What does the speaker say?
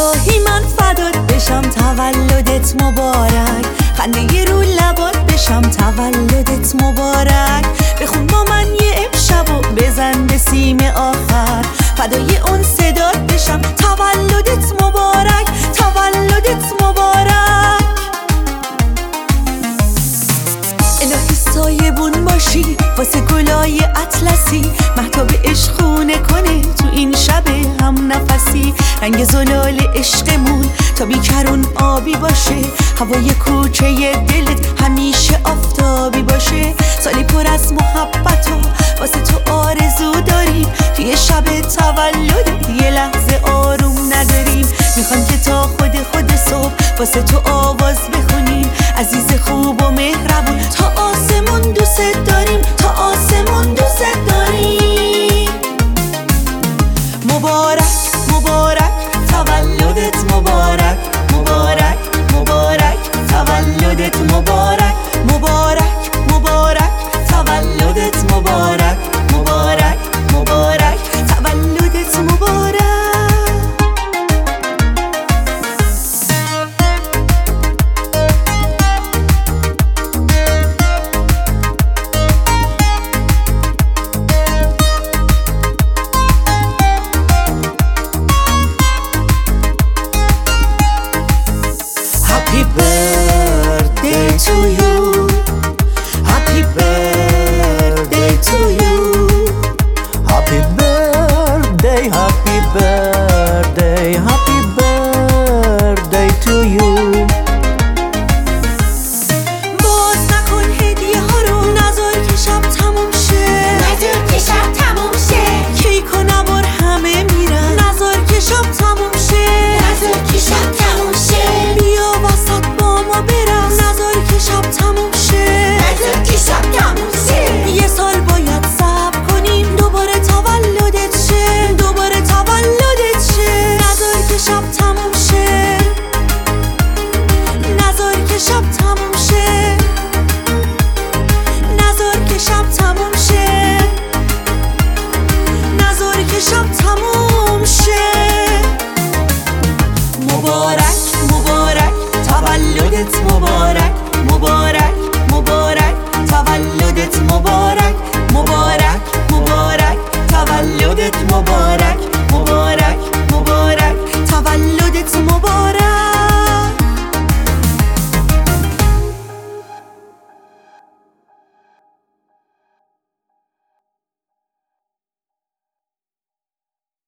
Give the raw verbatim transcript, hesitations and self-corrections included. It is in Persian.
الهی من فدات بشم تولدت مبارک، خنده ی رو لبات بشم تولدت مبارک. بخون با من یه امشب و بزن به سیم آخر، فدای اون صدات بشم تولدت مبارک، تولدت مبارک. الهی سایبون باشی واسه گلای اطلسی، مهتاب عشق خونه کنه تو این شب هم نفسی. رنگ زلال عشقمون تا بیکرون آبی باشه، هوای کوچه دلت همیشه آفتابی باشه. سالی پر از محبت و واسه تو آرزو داریم، توی شب تولدت یه لحظه آروم نداریم. میخوام که تا خود خود صبح واسه تو آواز بخونیم، عزیز خوب و مهربون تا آسمون دوست داریم، تا آسمون دوست داریم. مبارک مبارک تولدت مبارک، مبارک مبارک تولدت مبارک، مبارک مبارک تولدت مبارک، مبارک مبارک تولدت مبارک. Happy birthday to you, happy birthday to you, happy birthday, happy